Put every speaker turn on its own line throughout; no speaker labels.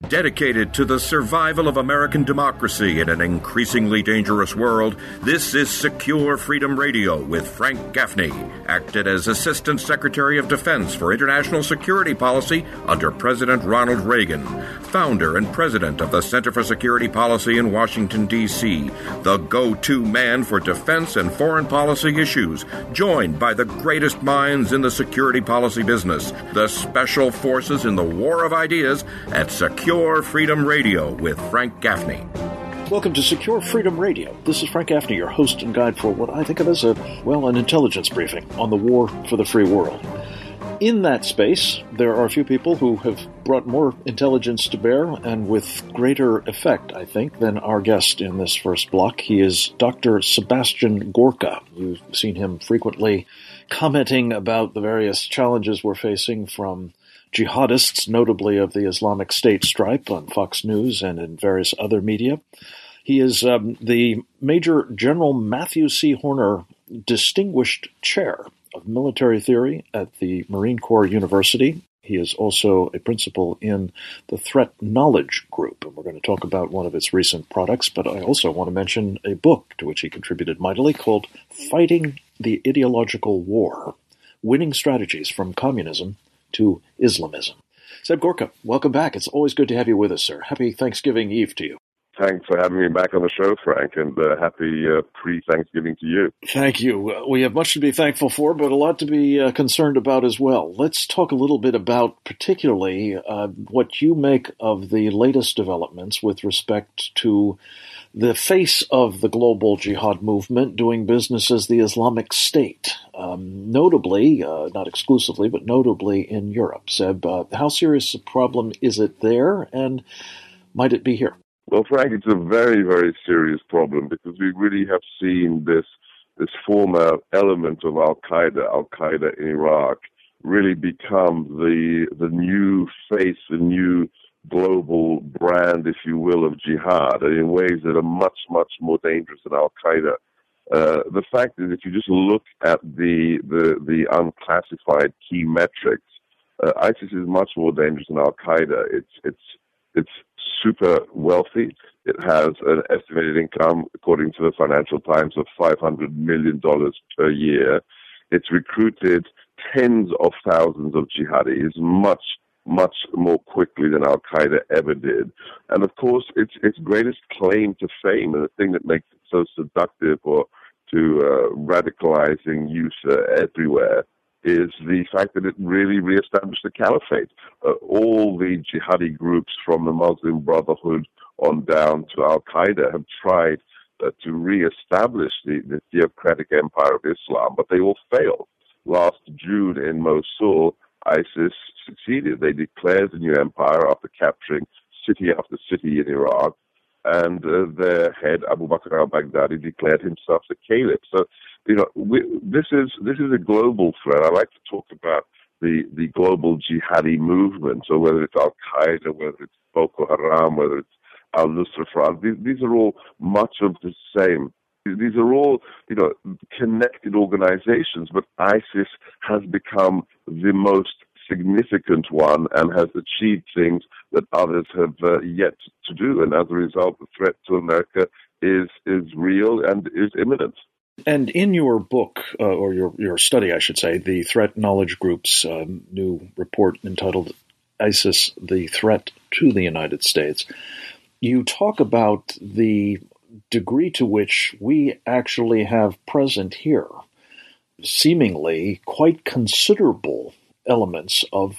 Dedicated to the survival of American democracy in an increasingly dangerous world, this is Secure Freedom Radio with Frank Gaffney, acted as Assistant Secretary of Defense for International Security Policy under President Ronald Reagan, founder and president of the Center for Security Policy in Washington, D.C., the go-to man for defense and foreign policy issues, joined by the greatest minds in the security policy business, the special forces in the war of ideas at Secure Freedom Radio with Frank Gaffney.
Welcome to Secure Freedom Radio. This is Frank Gaffney, your host and guide for what I think of as an intelligence briefing on the war for the free world. In that space, there are a few people who have brought more intelligence to bear and with greater effect, I think, than our guest in this first block. He is Dr. Sebastian Gorka. You've seen him frequently commenting about the various challenges we're facing from jihadists, notably of the Islamic State stripe on Fox News and in various other media. He is the Major General Matthew C. Horner Distinguished Chair of Military Theory at the Marine Corps University. He is also a principal in the Threat Knowledge Group, and we're going to talk about one of its recent products, but I also want to mention a book to which he contributed mightily called Fighting the Ideological War, Winning Strategies from Communism to Islamism. Seb Gorka, welcome back. It's always good to have you with us, sir. Happy Thanksgiving Eve to you.
Thanks for having me back on the show, Frank, and happy pre-Thanksgiving to you.
Thank you. We have much to be thankful for, but a lot to be concerned about as well. Let's talk a little bit about particularly what you make of the latest developments with respect to the face of the global jihad movement doing business as the Islamic State, notably, not exclusively, but notably in Europe. Seb, how serious a problem is it there, and might it be here?
Well, Frank, it's a very, very serious problem because we really have seen this former element of Al-Qaeda in Iraq, really become the new face, the new global brand, if you will, of jihad, in ways that are much, much more dangerous than Al-Qaeda. The fact is, if you just look at the unclassified key metrics, ISIS is much more dangerous than Al-Qaeda. It's super wealthy. It has an estimated income, according to the Financial Times, of $500 million per year. It's recruited tens of thousands of jihadis, much more quickly than Al-Qaeda ever did. And of course, its greatest claim to fame, and the thing that makes it so seductive or to radicalizing youth everywhere, is the fact that it really reestablished the caliphate. All the jihadi groups from the Muslim Brotherhood on down to Al-Qaeda have tried to reestablish the theocratic empire of Islam, but they all failed. Last June in Mosul, ISIS succeeded. They declared the new empire after capturing city after city in Iraq, and their head, Abu Bakr al-Baghdadi, declared himself the caliph. So, this is a global threat. I like to talk about the global jihadi movement, so whether it's Al-Qaeda, whether it's Boko Haram, whether it's Al-Nusra Front, these are all much of the same. These are all, connected organizations, but ISIS has become the most significant one and has achieved things that others have yet to do. And as a result, the threat to America is real and is imminent.
And in your book, or your study, I should say, the Threat Knowledge Group's new report entitled ISIS, the Threat to the United States, you talk about the degree to which we actually have present here seemingly quite considerable elements of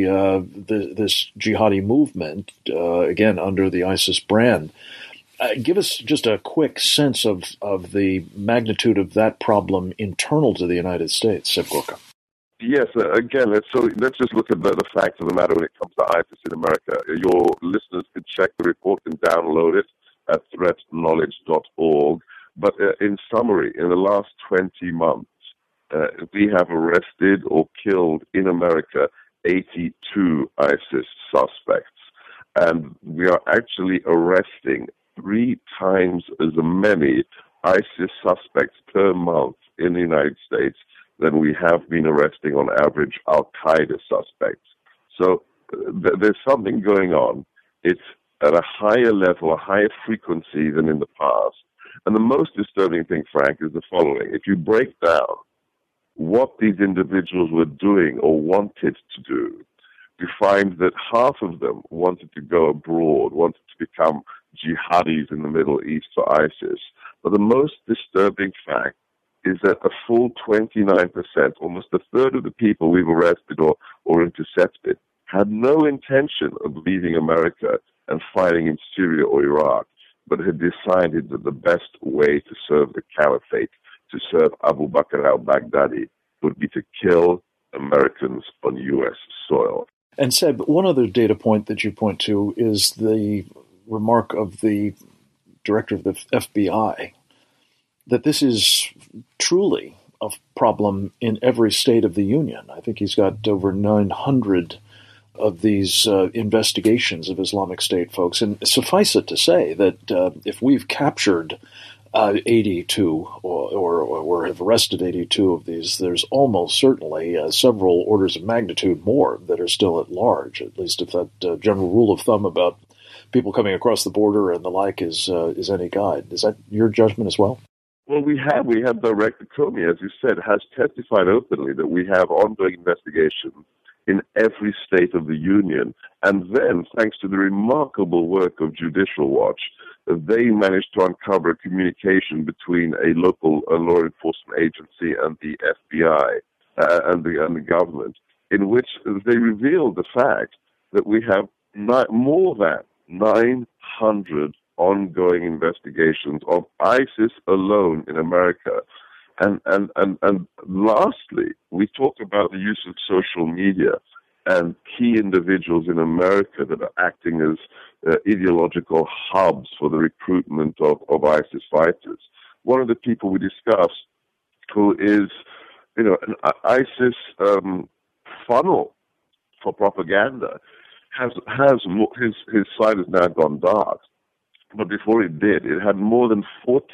this jihadi movement, again, under the ISIS brand. Give us just a quick sense of the magnitude of that problem internal to the United States, Seb Gorka.
Yes, again, let's just look at the facts of the matter when it comes to ISIS in America. Your listeners can check the report and download it at threatknowledge.org. But in summary, in the last 20 months, we have arrested or killed in America 82 ISIS suspects. And we are actually arresting 3 times as many ISIS suspects per month in the United States than we have been arresting on average Al-Qaeda suspects. So there's something going on. It's at a higher level, a higher frequency than in the past. And the most disturbing thing, Frank, is the following. If you break down what these individuals were doing or wanted to do, you find that half of them wanted to go abroad, wanted to become jihadis in the Middle East for ISIS. But the most disturbing fact is that a full 29%, almost a third of the people we've arrested or intercepted, had no intention of leaving America and fighting in Syria or Iraq, but had decided that the best way to serve the caliphate, to serve Abu Bakr al-Baghdadi, would be to kill Americans on U.S. soil.
And Seb, one other data point that you point to is the remark of the director of the FBI that this is truly a problem in every state of the union. I think he's got over 900 of these investigations of Islamic State folks. And suffice it to say that if we've captured 82 or have arrested 82 of these, there's almost certainly several orders of magnitude more that are still at large, at least if that general rule of thumb about people coming across the border and the like is any guide. Is that your judgment as well?
Well, we have Director Comey, as you said, has testified openly that we have ongoing investigations in every state of the union. And then, thanks to the remarkable work of Judicial Watch, they managed to uncover a communication between a local law enforcement agency and the FBI and the government, in which they revealed the fact that we have more than 900 ongoing investigations of ISIS alone in America. And lastly, we talk about the use of social media and key individuals in America that are acting as ideological hubs for the recruitment of ISIS fighters. One of the people we discussed, who is, an ISIS funnel for propaganda, his site has now gone dark. But before it did, it had more than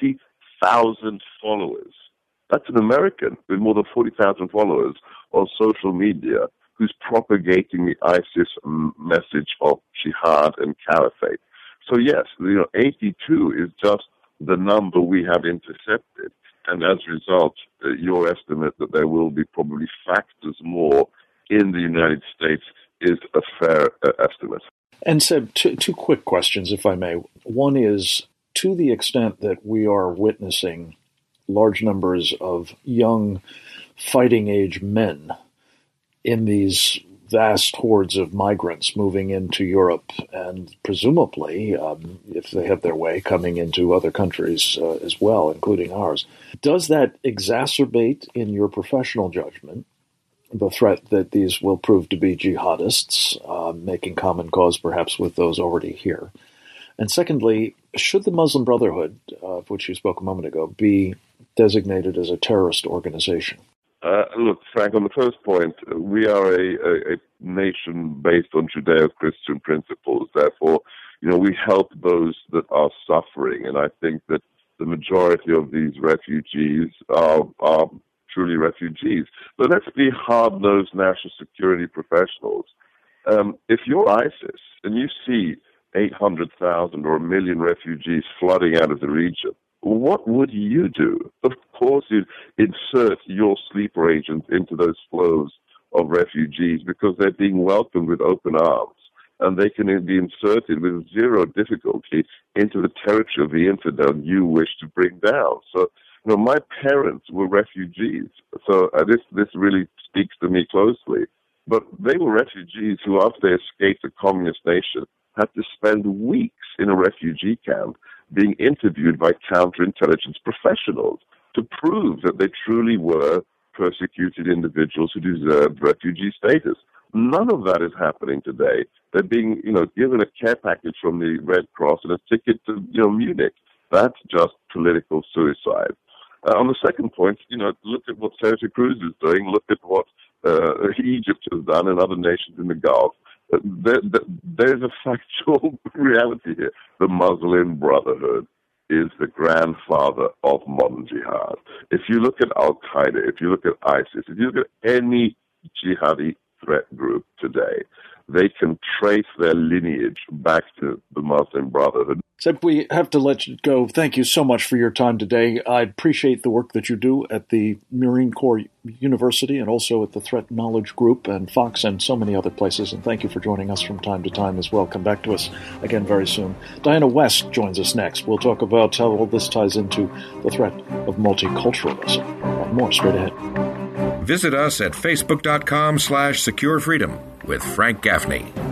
40,000 followers. That's an American with more than 40,000 followers on social media who's propagating the ISIS message of jihad and caliphate. So yes, 82 is just the number we have intercepted. And as a result, your estimate that there will be probably factors more in the United States is a fair estimate.
And Seb, two quick questions, if I may. One is, to the extent that we are witnessing large numbers of young fighting-age men in these vast hordes of migrants moving into Europe and presumably, if they have their way, coming into other countries as well, including ours, does that exacerbate, in your professional judgment, the threat that these will prove to be jihadists, making common cause perhaps with those already here? And secondly, should the Muslim Brotherhood, of which you spoke a moment ago, be designated as a terrorist organization?
Look, Frank, on the first point, we are a nation based on Judeo-Christian principles. Therefore, we help those that are suffering. And I think that the majority of these refugees are truly refugees. But let's be hard-nosed national security professionals. If you're ISIS and you see 800,000 or 1 million refugees flooding out of the region, what would you do? Of course, you'd insert your sleeper agents into those flows of refugees because they're being welcomed with open arms, and they can be inserted with zero difficulty into the territory of the infidel you wish to bring down. So, my parents were refugees, so this really speaks to me closely. But they were refugees who, after they escaped a communist nation, had to spend weeks in a refugee camp being interviewed by counterintelligence professionals to prove that they truly were persecuted individuals who deserved refugee status. None of that is happening today. They're being, given a care package from the Red Cross and a ticket to, Munich. That's just political suicide. On the second point, look at what Senator Cruz is doing. Look at what Egypt has done and other nations in the Gulf. There's a factual reality here. The Muslim Brotherhood is the grandfather of modern jihad. If you look at Al-Qaeda, if you look at ISIS, if you look at any jihadi threat group today, they can trace their lineage back to the Muslim Brotherhood.
Seb, we have to let you go. Thank you so much for your time today. I appreciate the work that you do at the Marine Corps University and also at the Threat Knowledge Group and Fox and so many other places. And thank you for joining us from time to time as well. Come back to us again very soon. Diana West joins us next. We'll talk about how all this ties into the threat of multiculturalism. And more straight ahead.
Visit us at facebook.com/securefreedom with Frank Gaffney.